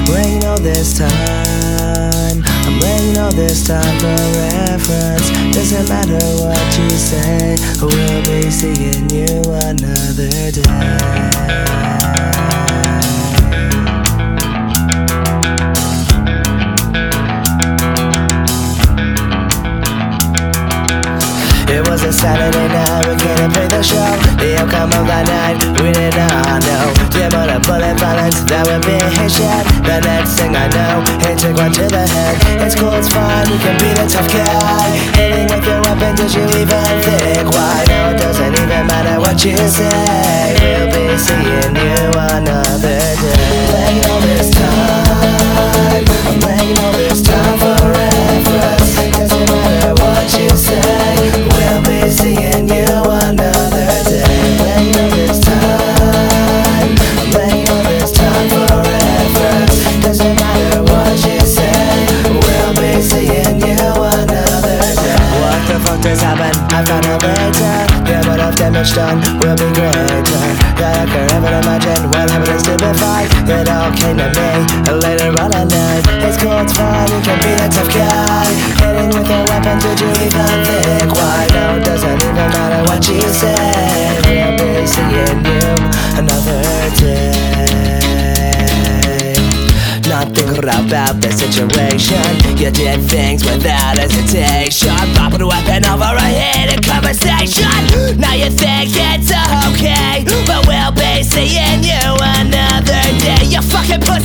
laying all this time. I'm laying all this time for reference. Doesn't matter what you say, we'll be seeing you another day. It was a Saturday night, we couldn't play the show. The outcome of that night, we did not know. The amount of bullet violence that would be his shot. The next thing I know, he took one to the head. It's cool, it's fine, you can be the tough guy. Hitting with your weapon, did you even think? Why? No, it doesn't even matter what you say. We'll be seeing you another day. Laying all this time, I'm laying all this time for reference. Doesn't matter what you say, we'll be seeing you another day. Laying all this time, I'm laying all this time for reference. Doesn't matter what you say, we'll be seeing you another day. What the fuck just happened? I found out later. The amount of damage done will be greater. That I could ever imagine what happened is stupefied. It all came to me later on at night. It's cool, it's fine, you can be the tough guy. Hitting with a weapon, did you even think? Why? No, it doesn't even matter what you say. We'll be seeing you another day. Not thinking about the situation. You did things without hesitation. Popping a weapon over a heated conversation. Now you think it's okay, but we'll be seeing you another day. You fucking put